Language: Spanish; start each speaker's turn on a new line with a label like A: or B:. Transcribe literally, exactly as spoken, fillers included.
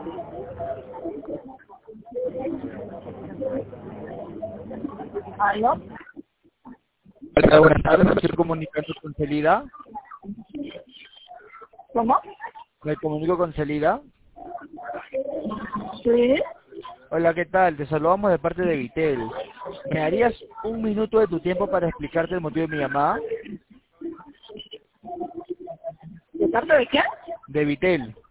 A: ¿Aló?
B: Hola, buenas tardes, me estoy comunicando con Celida.
A: ¿Cómo?
B: Me comunico con Celida.
A: Sí.
B: Hola, ¿qué tal? Te saludamos de parte de Vitel. ¿Me darías un minuto de tu tiempo para explicarte el motivo de mi llamada?
A: ¿De parte de qué?
B: De Vitel.